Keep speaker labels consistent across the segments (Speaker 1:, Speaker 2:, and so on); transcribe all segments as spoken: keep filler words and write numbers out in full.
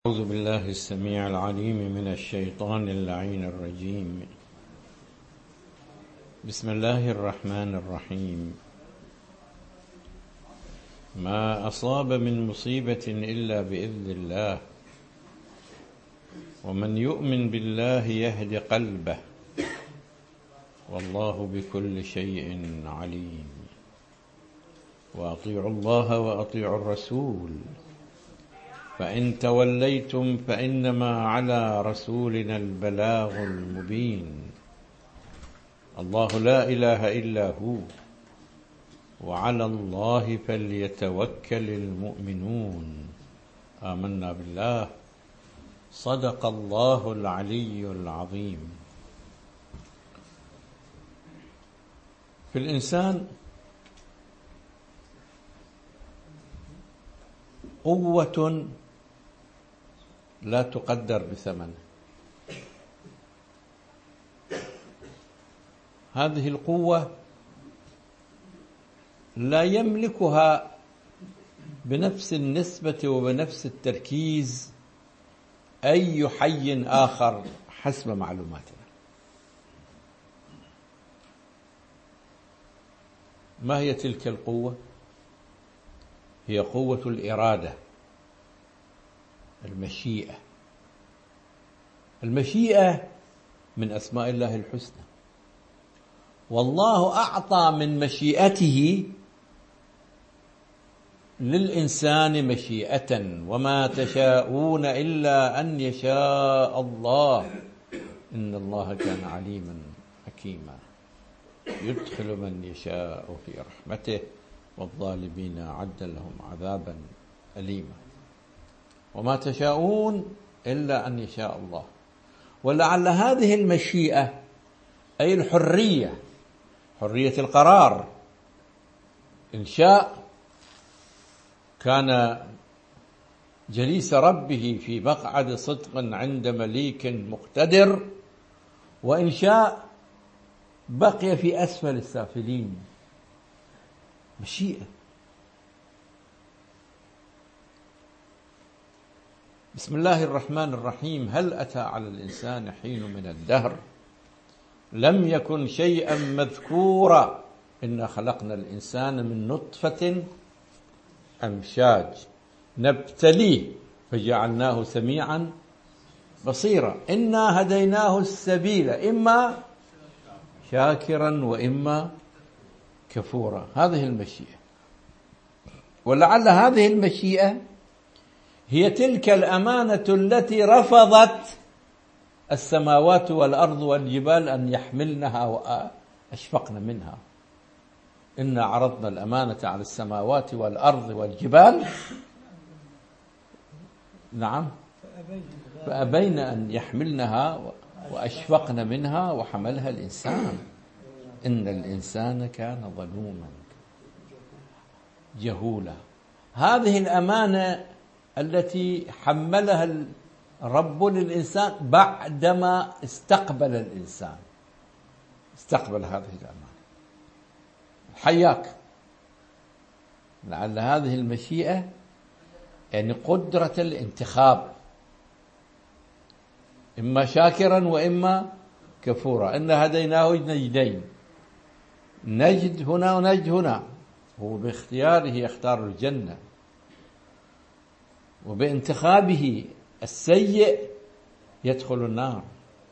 Speaker 1: أعوذ بالله السميع العليم من الشيطان اللعين الرجيم. بسم الله الرحمن الرحيم. ما أصاب من مصيبة إلا بإذن الله، ومن يؤمن بالله يهد قلبه، والله بكل شيء عليم. وأطيعوا الله وأطيعوا الرسول، فإن توليتم فإنما على رسولنا البلاغ المبين. الله لا إله إلا هو، وعلى الله فليتوكل المؤمنون. آمنا بالله، صدق الله العلي العظيم. في الإنسان قوة لا تقدر بثمن. هذه القوة لا يملكها بنفس النسبة وبنفس التركيز أي حي آخر حسب معلوماتنا. ما هي تلك القوة؟ هي قوة الإرادة، المشيئة. المشيئة من أسماء الله الحسنى، والله أعطى من مشيئته للإنسان مشيئة. وما تشاءون إلا أن يشاء الله، إن الله كان عليما حكيما. يدخل من يشاء في رحمته، والظالمين أعد لهم عذابا أليما. وما تشاءون إلا أن يشاء الله. ولعل هذه المشيئة أي الحرية، حرية القرار. إن شاء كان جليس ربه في مقعد صدق عند مليك مقتدر، وإن شاء بقي في أسفل السافلين. مشيئة. بسم الله الرحمن الرحيم. هل أتى على الإنسان حين من الدهر لم يكن شيئا مذكورا؟ إنا خلقنا الإنسان من نطفة أمشاج نبتليه فجعلناه سميعا بصيرا. إنا هديناه السبيل إما شاكرا وإما كفورا. هذه المشيئة. ولعل هذه المشيئة هي تلك الأمانة التي رفضت السماوات والأرض والجبال أن يحملنها وأشفقن منها. إنا عرضنا الأمانة على السماوات والأرض والجبال، نعم، فأبين أن يحملنها وأشفقن منها وحملها الإنسان، إن الإنسان كان ظلوما جهولا. هذه الأمانة التي حملها الرب للإنسان بعدما استقبل الإنسان، استقبل هذه الأمانة. حياك. لعل هذه المشيئة يعني قدرة الانتخاب، إما شاكرا وإما كفورا. إن هديناه النجدين، نجد هنا ونجد هنا. هو باختياره يختار الجنة، وبانتخابه السيء يدخل النار.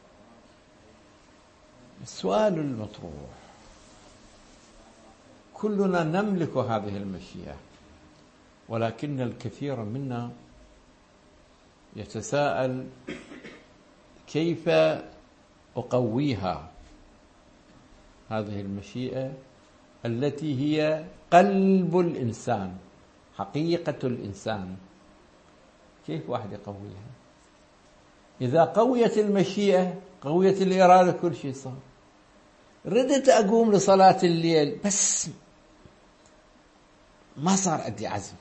Speaker 1: السؤال المطروح: كلنا نملك هذه المشيئة، ولكن الكثير منا يتساءل كيف أقويها، هذه المشيئة التي هي قلب الإنسان، حقيقة الإنسان. كيف واحد يقويها؟ إذا قويت المشيئة قويت الإرادة، كل شيء صار. ردت أقوم لصلاة الليل بس ما صار عندي عزم.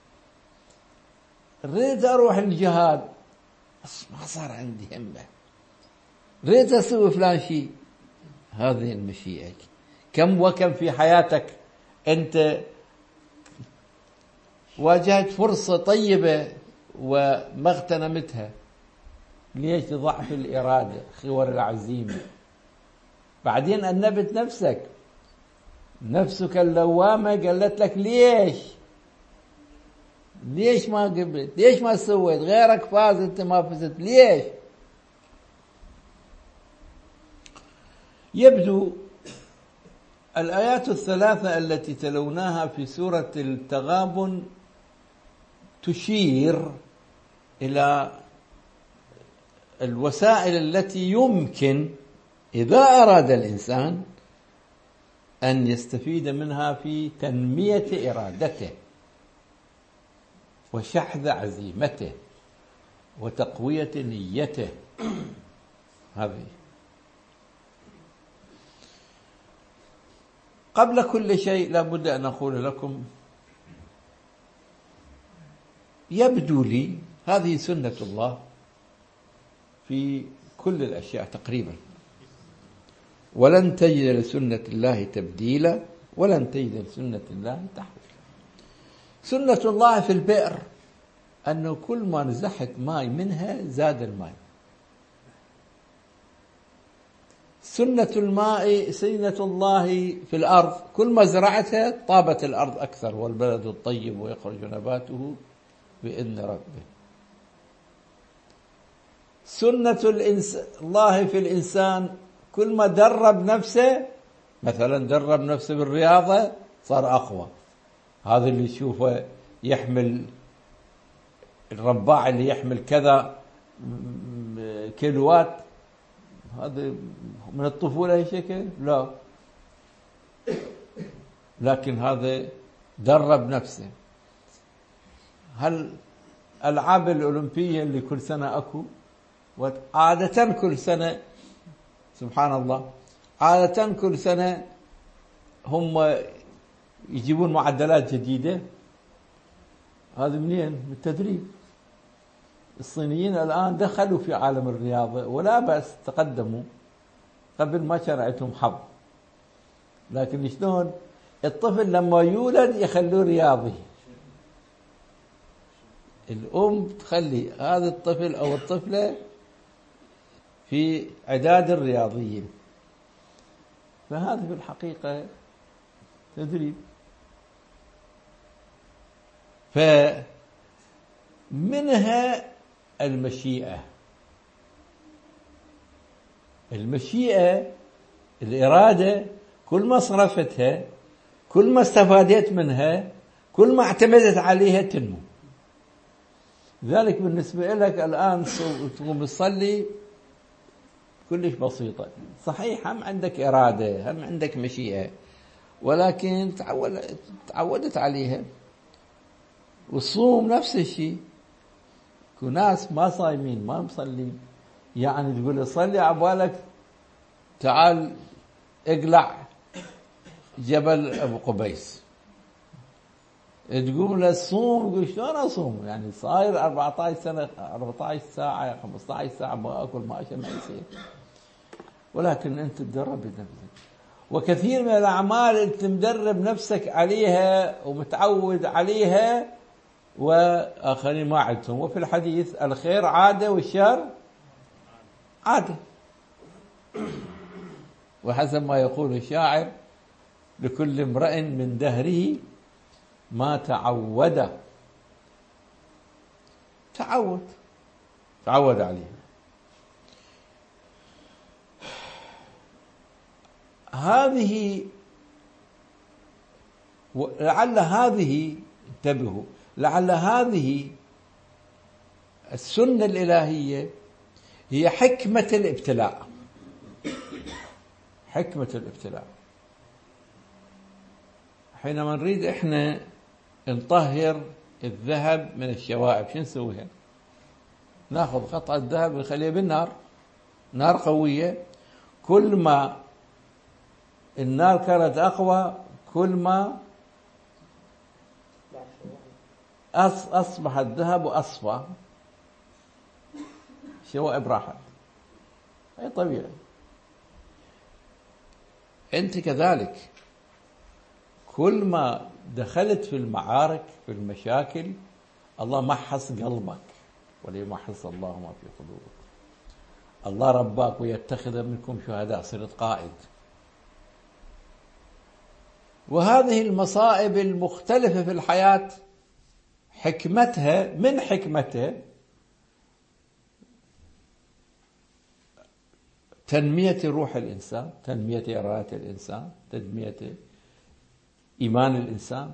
Speaker 1: ردت أروح الجهاد بس ما صار عندي همة. ردت أسوي فلان شيء. هذه المشيئة. كم وكم في حياتك أنت واجهت فرصة طيبة وما اغتنمتها. ليش؟ ضعف الإرادة، خور العزيمة. بعدين أنبت نفسك، نفسك اللوامة قالت لك ليش ليش ما قبلت؟ ليش ما سويت؟ غيرك فاز، أنت ما فزت، ليش؟ يبدو الآيات الثلاثة التي تلوناها في سورة التغابن تشير إلى الوسائل التي يمكن إذا أراد الإنسان أن يستفيد منها في تنمية إرادته وشحذ عزيمته وتقوية نيته. هذه قبل كل شيء لابد أن أقول لكم، يبدو لي هذه سنة الله في كل الأشياء تقريبا، ولن تجد لسنة الله تبديلا ولن تجد لسنة الله تحويلا. سنة الله في البئر أنه كل ما نزحت ماء منها زاد الماء. سنة الماء سنة الله في الأرض، كل ما زرعتها طابت الأرض أكثر، والبلد الطيب ويخرج نباته بإذن ربه. سنة الإنس... الله في الإنسان، كل ما درب نفسه، مثلا درب نفسه بالرياضة صار أقوى. هذا اللي يشوفه يحمل الرباع اللي يحمل كذا كيلوات، هذا من الطفولة أي شكل؟ لا، لكن هذا درب نفسه. هل الألعاب الأولمبية اللي كل سنة أكو، وعادة كل سنة سبحان الله عادة كل سنة هم يجيبون معدلات جديدة. هذا منين؟ من التدريب. الصينيين الآن دخلوا في عالم الرياضة ولا بأس، تقدموا. قبل ما شرعتهم حظ، لكن شلون الطفل لما يولد يخلوه رياضي. الأم تخلي هذا الطفل أو الطفلة في إعداد الرياضيين، فهذا في الحقيقة تدريب. فمنها المشيئة. المشيئة الإرادة، كل ما صرفتها، كل ما استفادت منها، كل ما اعتمدت عليها تنمو. ذلك بالنسبة لك الآن تقوم تصلي كلش بسيطة، صحيح هم عندك إرادة، هم عندك مشيئة، ولكن تعودت عليها. والصوم نفس الشيء. ناس ما صايمين ما مصلين، يعني تقول له صلي عبالك تعال اقلع جبل أبو قبيس، تقول له صوم، يقول شلون أصوم؟ يعني صاير أربعة عشر سنة أربعة عشر ساعة خمسة عشر ساعة ما أكل ما أشرب ما يصير. ولكن أنت تدرب نفسك، وكثير من الأعمال أنت مدرب نفسك عليها ومتعود عليها وآخرين ما عدتهم. وفي الحديث الخير عادة والشر عادة، وحسب ما يقول الشاعر لكل امرئ من دهره ما تعود. تعود تعود عليه. هذه لعل هذه انتبهوا لعل هذه السنة الإلهية هي حكمة الابتلاء. حكمة الابتلاء حينما نريد احنا نطهر الذهب من الشوائب، شو نسويها؟ ناخذ قطعة ذهب ونخليها بالنار، نار قوية. كل ما النار كانت أقوى كل ما أصبح الذهب أصفى، شوائب راحت. أي طبيعي. أنت كذلك، كل ما دخلت في المعارك في المشاكل الله محص قلبك، وليمحص الله ما في قلوبكم. الله رباك ويتخذ منكم شهداء، صرت قائد. وهذه المصائب المختلفة في الحياة حكمتها من حكمتها تنمية روح الإنسان، تنمية إرادة الإنسان، تنمية إيمان الإنسان.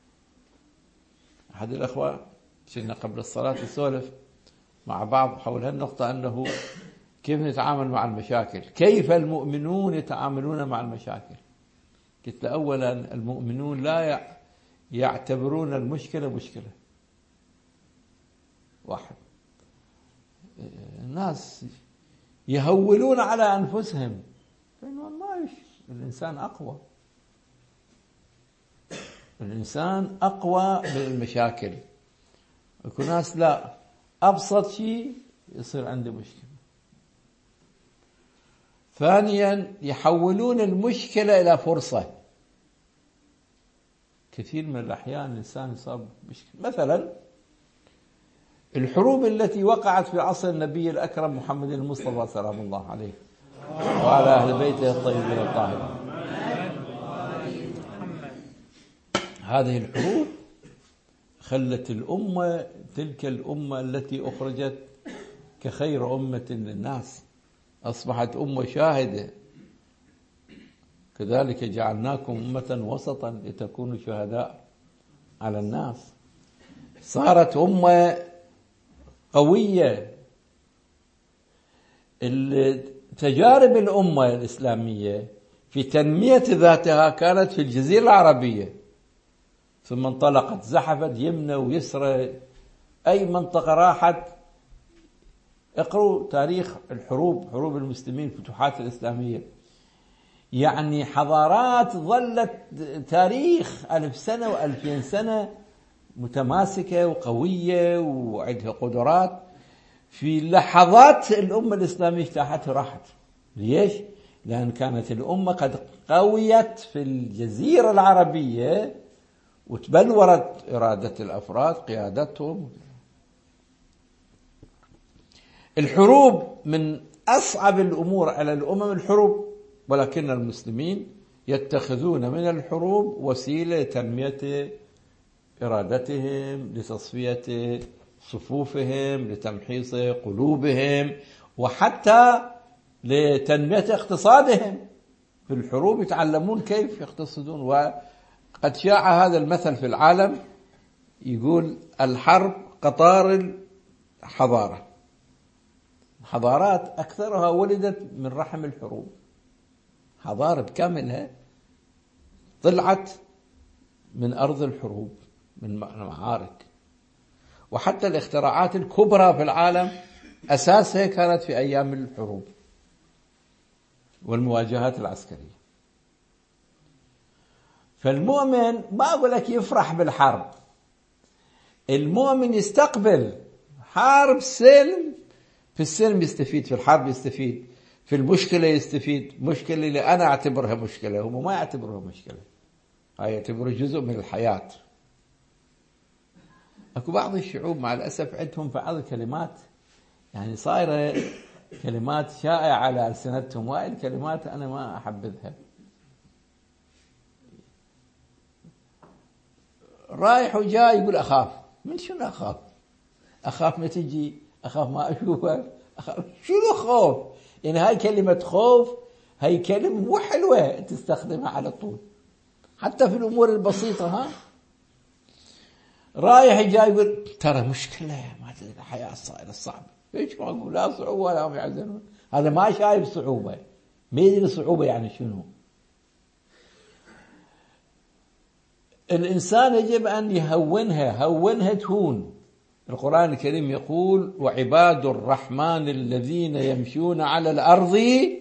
Speaker 1: أحد الأخوة كنا قبل الصلاة نسولف مع بعض حول هالنقطة، أنه كيف نتعامل مع المشاكل، كيف المؤمنون يتعاملون مع المشاكل. قلت له أولا المؤمنون لا يعتبرون المشكلة مشكلة. واحد، الناس يهولون على أنفسهم، لأنه والله الإنسان أقوى، الإنسان أقوى من المشاكل. يكون ناس لا، أبسط شيء يصير عنده مشكلة. ثانيا يحولون المشكلة إلى فرصة. كثير من الأحيان الإنسان يصاب بمشكلة، مثلا الحروب التي وقعت في عصر النبي الأكرم محمد المصطفى سلام الله عليه وعلى أهل بيته الطيبين الطاهرين. هذه الحروب خلت الأمة، تلك الأمة التي أخرجت كخير أمة للناس، أصبحت أمة شاهدة. كذلك جعلناكم أمة وسطا لتكونوا شهداء على الناس. صارت أمة قوية. تجارب الأمة الإسلامية في تنمية ذاتها كانت في الجزيرة العربية، ثم انطلقت زحفت يمنى ويسرى، أي منطقة راحت. اقروا تاريخ الحروب، حروب المسلمين، الفتوحات الإسلامية، يعني حضارات ظلت تاريخ ألف سنة وألفين سنة متماسكة وقوية وعندها قدرات. في لحظات الأمة الإسلامية اجتاحتها راحت. ليش؟ لأن كانت الأمة قد قويت في الجزيرة العربية وتبلورت إرادة الأفراد، قيادتهم. الحروب من أصعب الأمور على الأمم الحروب، ولكن المسلمين يتخذون من الحروب وسيلة لتنمية إرادتهم، لتصفية صفوفهم، لتمحيص قلوبهم، وحتى لتنمية اقتصادهم. في الحروب يتعلمون كيف يقتصدون. وقد شاع هذا المثل في العالم، يقول الحرب قطار الحضارة. حضارات أكثرها ولدت من رحم الحروب. حضارة بكاملها طلعت من أرض الحروب، من المعارك. وحتى الاختراعات الكبرى في العالم أساسها كانت في أيام الحروب والمواجهات العسكرية. فالمؤمن ما أقول لك يفرح بالحرب، المؤمن يستقبل حرب سلم. في السلم يستفيد، في الحرب يستفيد، في المشكلة يستفيد. مشكلة اللي أنا أعتبرها مشكلة هم ما يعتبروها مشكلة، هاي يعتبروا جزء من الحياة. أكو بعض الشعوب مع الأسف عندهم بعض الكلمات يعني صايرة كلمات شائعة على ألسنتهم، وهاي الكلمات أنا ما أحبذها. رايح وجاي يقول أخاف. من شنو أخاف؟ أخاف ما تجي، أخاف ما أشوفك، أخاف. شنو خوف؟ يعني هاي كلمة خوف هاي كلمة مو حلوة تستخدمها على طول، حتى في الأمور البسيطة. ها رايح جاي يقول ترى مشكلة، ما تدري الحياة صايرة الصعبة. ايش ما أقول؟ لا صعوبة ولا هم يحزنون. هذا ما شايف صعوبة، ما يدري صعوبة يعني شنو. الإنسان يجب أن يهونها، هونها تهون. القرآن الكريم يقول وعباد الرحمن الذين يمشون على الأرض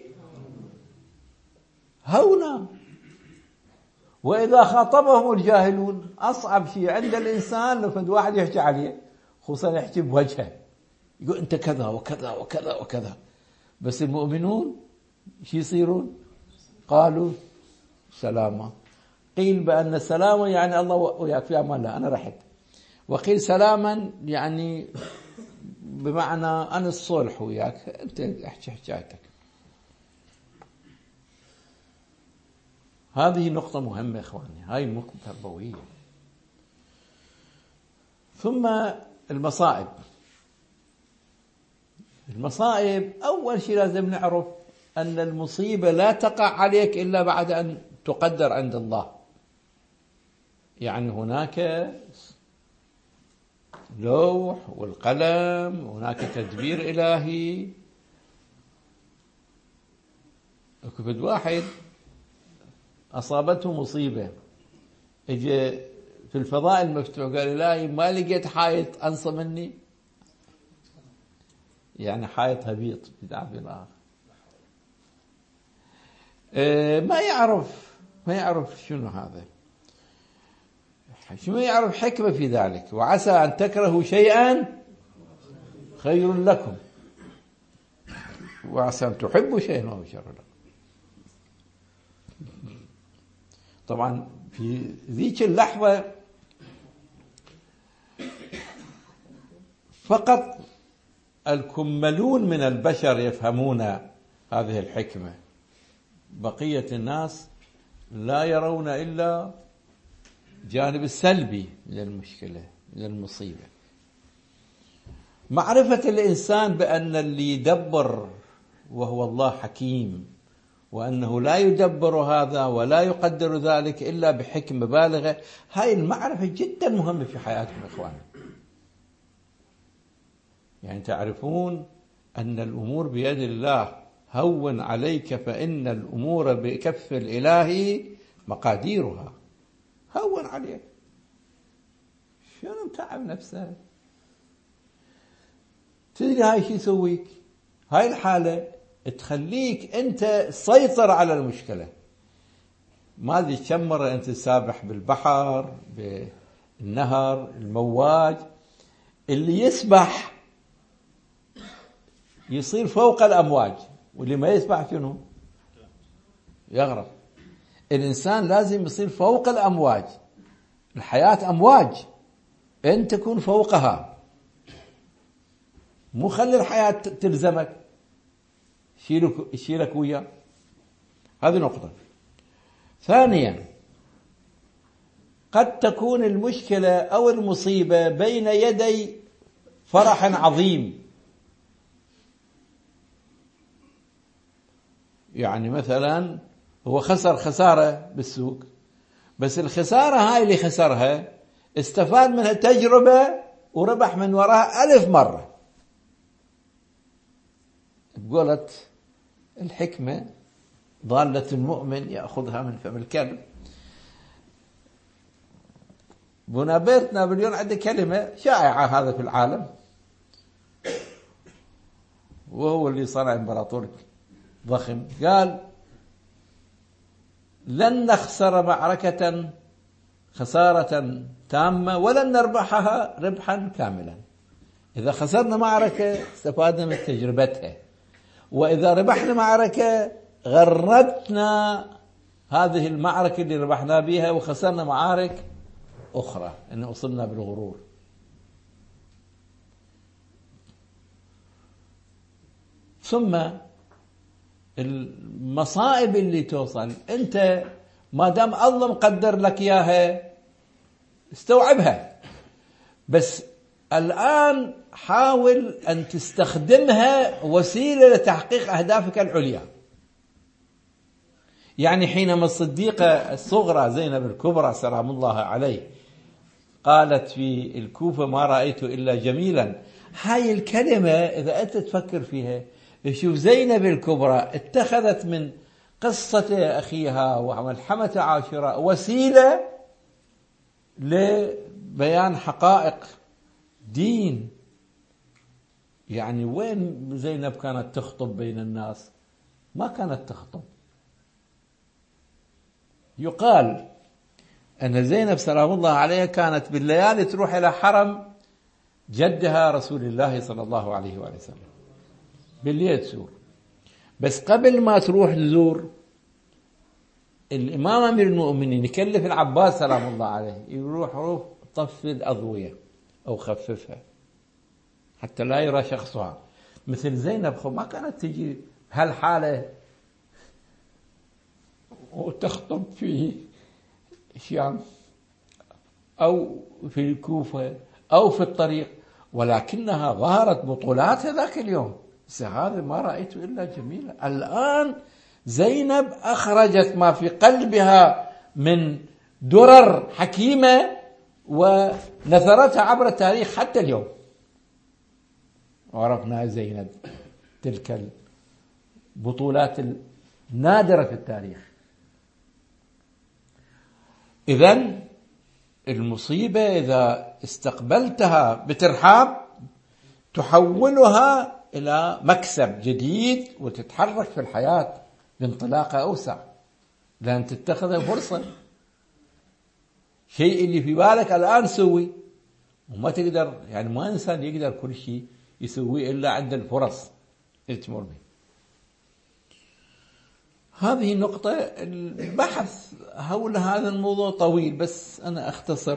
Speaker 1: هونا وإذا خاطبهم الجاهلون. أصعب شيء عند الإنسان لو فد واحد يحكي عليه، خصوصا يحكي بوجهه، يقول أنت كذا وكذا وكذا وكذا. بس المؤمنون شو يصيرون؟ قالوا سلاما. قيل بأن سلاما يعني الله وياك في أمان الله، أنا رحت. وقيل سلاما يعني بمعنى أنا الصلح وياك، أنت احكي حكايتك. هذه نقطة مهمة إخواني، هاي نقطة تربوية. ثم المصائب. المصائب أول شيء لازم نعرف أن المصيبة لا تقع عليك إلا بعد أن تقدر عند الله. يعني هناك لوح والقلم، هناك تدبير إلهي. كفد واحد أصابته مصيبة، اجى في الفضاء المفتوح قال إلهي ما لقيت حائط أنصى مني، يعني حائط هبيط بتعبير الآخر. اه ما يعرف ما يعرف شنو هذا، شنو يعرف حكمة في ذلك. وعسى أن تكرهوا شيئا خير لكم، وعسى أن تحبوا شيئا وهو شر لكم. طبعا في ذيك اللحظة فقط الكملون من البشر يفهمون هذه الحكمة، بقية الناس لا يرون إلا الجانب السلبي من المشكلة من المصيبة. معرفة الإنسان بأن اللي يدبر وهو الله حكيم، وأنه لا يدبر هذا ولا يقدر ذلك إلا بحكمة بالغة، هاي المعرفة جدا مهمة في حياتكم إخواني. يعني تعرفون أن الأمور بيد الله، هون عليك فإن الأمور بكف الإله مقاديرها. هون عليك، شنو متعب نفسك؟ تدري هاي شو يسويك؟ هاي الحالة تخليك أنت سيطر على المشكلة. ما أدري كم مرة أنت سابح بالبحر بالنهر المواج، اللي يسبح يصير فوق الأمواج، واللي ما يسبح شنو؟ يغرق. الإنسان لازم يصير فوق الأمواج. الحياة أمواج، أنت تكون فوقها، مو خلي الحياة تلزمك، شيلك شيلك وياه. هذه نقطة. ثانيا، قد تكون المشكلة أو المصيبة بين يدي فرح عظيم. يعني مثلا هو خسر خسارة بالسوق، بس الخسارة هاي اللي خسرها استفاد منها تجربة وربح من وراها ألف مرة. بقولت الحكمة ضالة المؤمن يأخذها من فم الكلب. بونابرت نابليون عنده كلمة شائعة هذا في العالم، وهو اللي صنع امبراطور ضخم. قال لن نخسر معركة خسارة تامة ولن نربحها ربحا كاملا. إذا خسرنا معركة استفادنا من تجربتها، وإذا ربحنا معركة غرتنا هذه المعركة اللي ربحنا بها، وخسرنا معارك أخرى إن أصبنا بالغرور. ثم المصائب اللي توصل أنت ما دام الله مقدر لك إياها استوعبها، بس الآن حاول أن تستخدمها وسيلة لتحقيق أهدافك العليا. يعني حينما الصديقة الصغرى زينب الكبرى سلام الله عليه قالت في الكوفة ما رأيت إلا جميلا، هاي الكلمة إذا أنت تفكر فيها، شوف زينب الكبرى اتخذت من قصة أخيها وملحمة عاشوراء وسيلة لبيان حقائق دين. يعني وين زينب كانت تخطب بين الناس؟ ما كانت تخطب. يقال أن زينب سلام الله عليها كانت بالليالي تروح إلى حرم جدها رسول الله صلى الله عليه وآله وسلم، بالليل تزور. بس قبل ما تروح تزور، الإمام أمير المؤمنين يكلف العباس سلام الله عليه يروح روح طفي الأضوية أو خففها، حتى لا يرى شخصها. مثل زينب خو ما كانت تجي هالحالة وتخطب في الشام أو في الكوفة أو في الطريق، ولكنها ظهرت بطولات ذاك اليوم. هذا ما رأيت إلا جميلة. الآن زينب أخرجت ما في قلبها من درر حكيمة ونثرتها عبر التاريخ حتى اليوم، وعرفنا زينب تلك البطولات النادرة في التاريخ. إذن المصيبة إذا استقبلتها بترحاب تحولها إلى مكسب جديد وتتحرك في الحياة بانطلاقة أوسع، لأن تتخذها فرصة. شيء اللي في بالك الآن سوي، وما تقدر، يعني ما إنسان يقدر كل شيء يسويه إلا عند الفرص اللي تمر به. هذه نقطة. البحث حول هذا الموضوع طويل، بس أنا أختصر،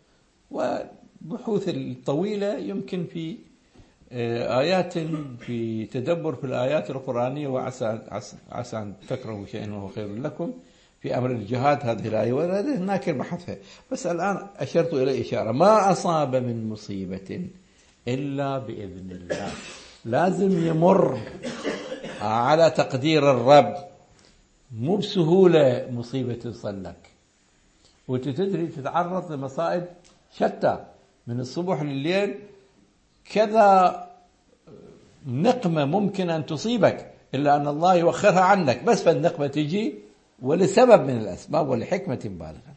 Speaker 1: وبحوث الطويلة يمكن في آيات في تدبر في الآيات القرآنية، وعسى عسى أن تكرهوا شيئا وهو خير لكم في أمر الجهاد، هذه الآية وهناك بحثها. بس الآن أشرت إلى إشارة: ما أصاب من مصيبة إلا بإذن الله. لازم يمر على تقدير الرب، مو بسهولة مصيبة تصل لك، وتدري تتعرض لمصائب شتى من الصبح لليل. كذا نقمة ممكن أن تصيبك إلا أن الله يوخرها عنك، بس فالنقمة تجي ولسبب من الأسباب ولحكمة بالغة.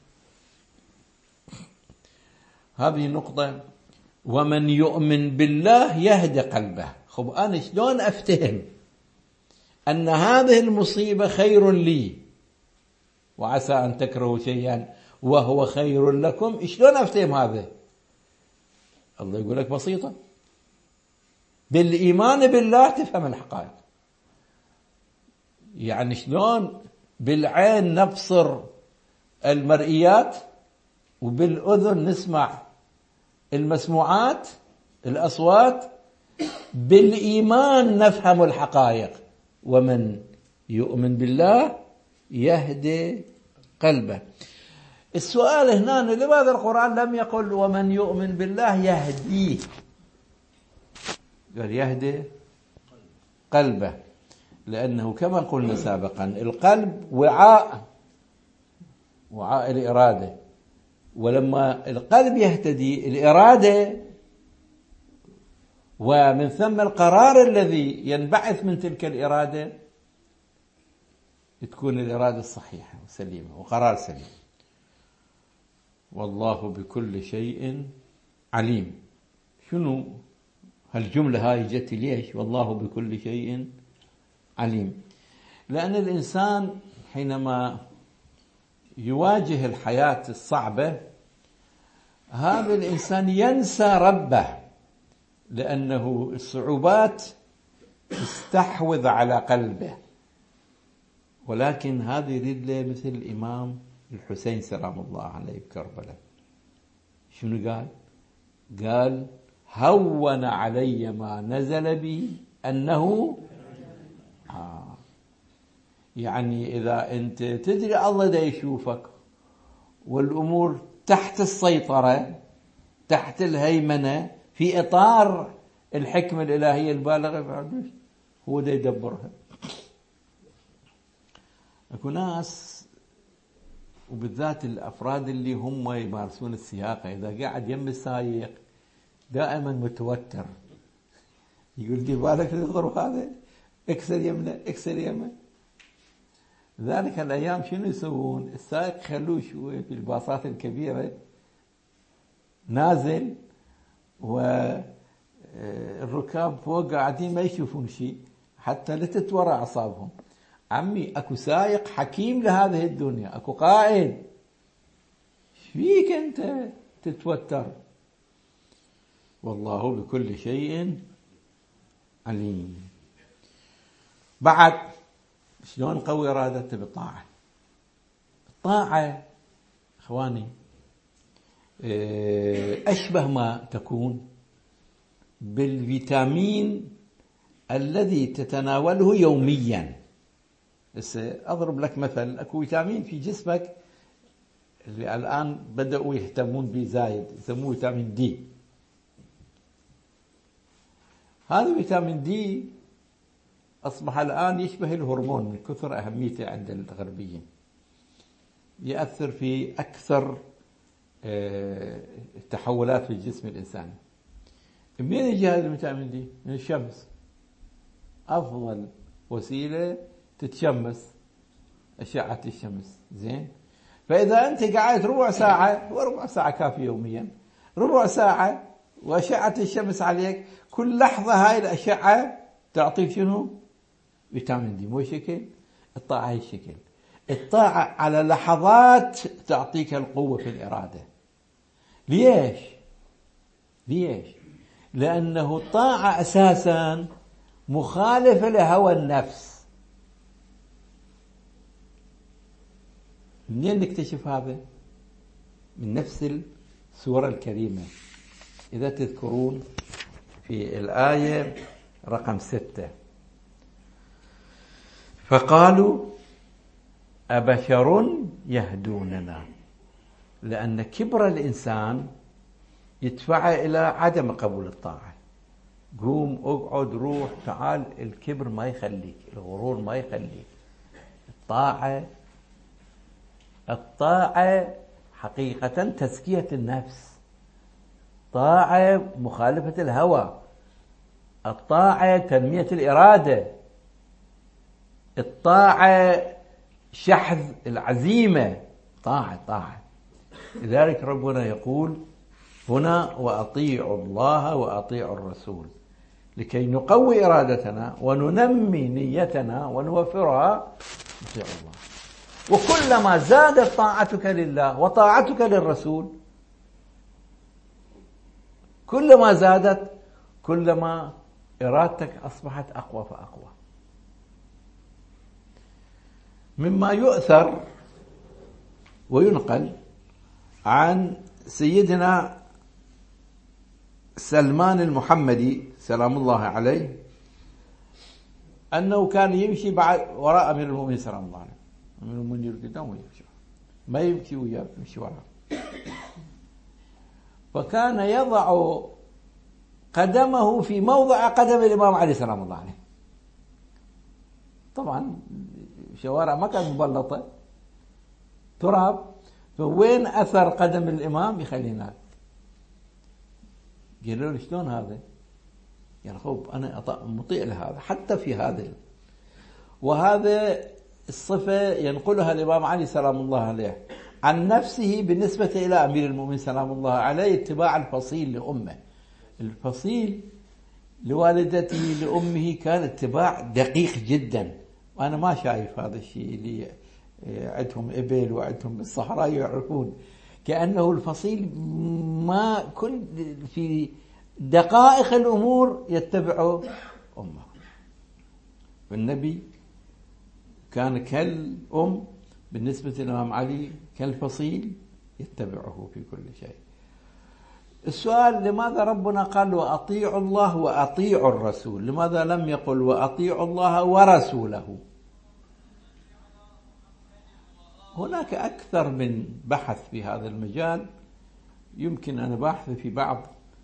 Speaker 1: هذه نقطة. ومن يؤمن بالله يهدي قلبه. خب أنا شلون أفتهم أن هذه المصيبة خير لي، وعسى أن تكرهوا شيئا وهو خير لكم؟ شلون أفتهم هذا؟ الله يقول لك بسيطة: بالإيمان بالله تفهم الحقائق. يعني شلون بالعين نبصر المرئيات، وبالأذن نسمع المسموعات الأصوات، بالإيمان نفهم الحقائق. ومن يؤمن بالله يهدي قلبه. السؤال هنا: لماذا القرآن لم يقل ومن يؤمن بالله يهديه؟ قال يهدي قلبه، لأنه كما قلنا سابقا القلب وعاء وعاء الإرادة، ولما القلب يهتدي الإرادة، ومن ثم القرار الذي ينبعث من تلك الإرادة، تكون الإرادة الصحيحة وسليمة وقرار سليم. والله بكل شيء عليم. شنو هالجملة هاي جت ليش؟ والله بكل شيء عليم. لأن الإنسان حينما يواجه الحياة الصعبة، هذا الإنسان ينسى ربه، لأنه الصعوبات تستحوذ على قلبه. ولكن هذا يريد له مثل الإمام الحسين سلام الله عليه بكربلاء. شنو قال؟ قال: هون علي ما نزل بي أنه آه. يعني إذا أنت تدري الله دا يشوفك والأمور تحت السيطرة، تحت الهيمنة، في إطار الحكمة الإلهية البالغة، هو دا يدبرها. أكو ناس، وبالذات الأفراد اللي هم يمارسون السياقة، إذا قاعد يم السايق دائما متوتر، يقول دي بالك الغرب هذا اكسر يمنا اكسر يمنا. ذلك الأيام شنو يسوون؟ السائق خلوه شوي في الباصات الكبيرة نازل، والركاب فوق قاعدين ما يشوفون شيء حتى لا تتورع أعصابهم. عمي أكو سائق حكيم لهذه الدنيا، أكو قائد، فيك أنت تتوتر؟ والله بكل شيء عليم. بعد شلون نقوي إرادته؟ بالطاعة. الطاعة إخواني أشبه ما تكون بالفيتامين الذي تتناوله يوميا. بس أضرب لك مثل، أكو فيتامين في جسمك اللي الآن بدأوا يهتمون به زايد، يسموه فيتامين دي. هذا فيتامين دي أصبح الآن يشبه الهرمون من كثر أهميته عند الغربيين، يأثر في أكثر التحولات في الجسم الإنساني. منين يجي هذا الفيتامين دي؟ من الشمس. أفضل وسيلة تتشمس أشعة الشمس. زين، فإذا أنت قاعد ربع ساعة، وربع ساعة كافي يوميا، ربع ساعة وأشعة الشمس عليك، كل لحظة هاي الأشعة تعطيك شنو؟ فيتامين دي. مو شكل الطاعة، هي الشكل الطاعة على لحظات تعطيك القوة في الإرادة. ليش؟ ليش؟ لأنه الطاعة أساسا مخالفة لهوى النفس. منين نكتشف هذا؟ من نفس السورة الكريمة. إذا تذكرون في الآية رقم ستة، فقالوا أبشر يهدوننا، لأن كبر الإنسان يدفعه إلى عدم قبول الطاعة. قوم اقعد روح تعال، الكبر ما يخليك، الغرور ما يخليك. الطاعة الطاعة حقيقة تزكية النفس، طاعة مخالفة الهوى، الطاعة تنمية الإرادة، الطاعة شحذ العزيمة. طاعة طاعة لذلك ربنا يقول هنا وأطيعوا الله وأطيعوا الرسول لكي نقوي إرادتنا وننمي نيتنا ونوفرها. نطيع الله. وكلما زادت طاعتك لله وطاعتك للرسول، كلما زادت كلما إرادتك أصبحت أقوى فأقوى. مما يؤثر وينقل عن سيدنا سلمان المحمدي سلام الله عليه أنه كان يمشي بعد وراء أمير المؤمنين سلام الله عليه. أمير المؤمنين قدام ويمشي، ما يمشي وياه، يمشي وراه. فكان يضع قدمه في موضع قدم الإمام علي سلام الله عليه. طبعا شوارع ما كانت مبلطة، تراب، فوين أثر قدم الإمام يخلينا. قالوا له شلون هذا؟ قال خوب أنا مطيع لهذا حتى في هذا. وهذا الصفة ينقلها الإمام علي سلام الله عليه عن نفسه بالنسبة إلى أمير المؤمنين سلام الله عليه، اتباع الفصيل لأمه. الفصيل لوالدته لأمه كان اتباع دقيق جدا، وأنا ما شايف هذا الشيء اللي عندهم إبل وعندهم بالصحراء يعرفون، كأنه الفصيل ما كل في دقائق الأمور يتبع أمه. والنبي كان كالأم بالنسبة للإمام علي، كالفصيل يتبعه في كل شيء. السؤال لماذا ربنا قال وأطيعوا الله وأطيعوا الرسول؟ لماذا لم يقل وأطيعوا الله ورسوله؟ هناك أكثر من بحث في هذا المجال، يمكن أن أبحث في بعض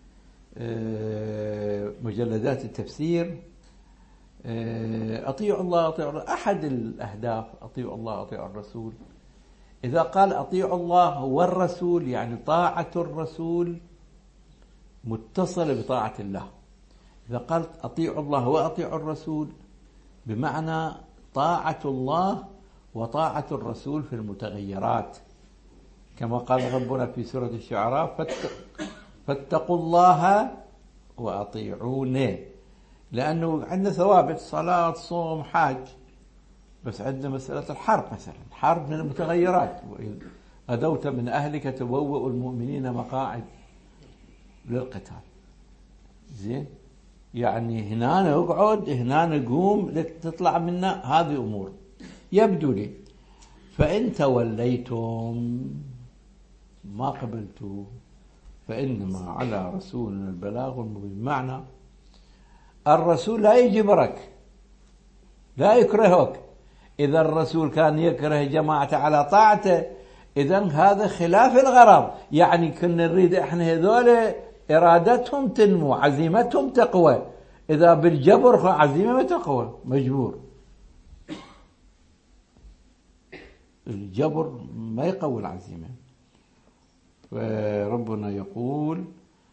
Speaker 1: مجلدات التفسير. أطيعوا الله أطيعوا الرسول، أحد الأهداف أطيعوا الله أطيعوا الرسول. إذا قال أطيعوا الله والرسول يعني طاعة الرسول متصلة بطاعة الله. إذا قال أطيعوا الله وأطيعوا الرسول بمعنى طاعة الله وطاعة الرسول في المتغيرات، كما قال ربنا في سورة الشعراء فاتقوا الله وأطيعوني. لأنه عندنا ثوابت صلاة صوم حاج، بس عندنا مسألة الحرب مثلا، حرب من المتغيرات. غدوت من أهلك تبوأ المؤمنين مقاعد للقتال. زين، يعني هنا اقعد هنا نقوم لك تطلع منا، هذه أمور يبدو لي. فإن توليتم ما قبلتوا فإنما على رسولنا البلاغ المبين. بمعنى الرسول لا يجبرك، لا يكرهك. إذا الرسول كان يكره جماعة على طاعته إذن هذا خلاف الغرض. يعني كنا نريد إحنا هذول إرادتهم تنمو، عزيمتهم تقوى. إذا بالجبر عزيمة ما تقوى، مجبور. الجبر ما يقوي العزيمة. فربنا يقول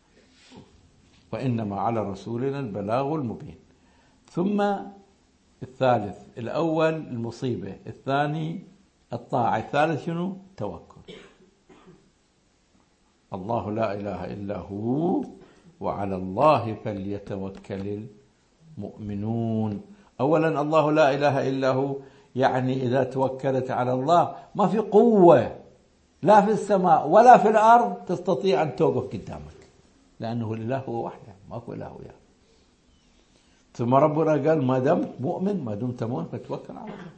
Speaker 1: وإنما على رسولنا البلاغ المبين. ثم الثالث، الأول المصيبة، الثاني الطاعة، الثالث شنو؟ توكل. الله لا إله إلا هو وعلى الله فليتوكل المؤمنون. أولا الله لا إله إلا هو، يعني إذا توكلت على الله ما في قوة لا في السماء ولا في الأرض تستطيع أن توقف قدامك، لأنه الإله هو وحده، ماكو إله وياه. ثم ربنا قال ما دمت مؤمن، ما دمت مؤمن فتوكل على الله.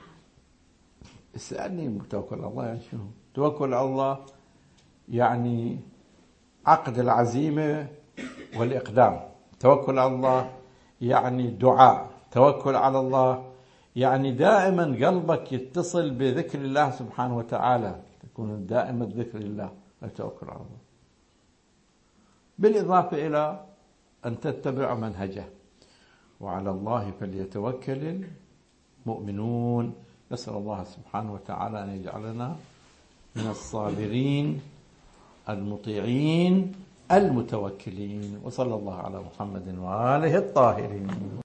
Speaker 1: اسألني توكل على الله يعني شنو؟ توكل على الله يعني عقد العزيمة والإقدام. توكل على الله يعني دعاء. توكل على الله يعني دائما قلبك يتصل بذكر الله سبحانه وتعالى، تكون دائما ذكر الله وتوكل على الله، بالإضافة إلى أن تتبع منهجه. وعلى الله فليتوكل المؤمنون. نسأل الله سبحانه وتعالى أن يجعلنا من الصابرين المطيعين المتوكلين. وصلى الله على محمد وآله الطاهرين.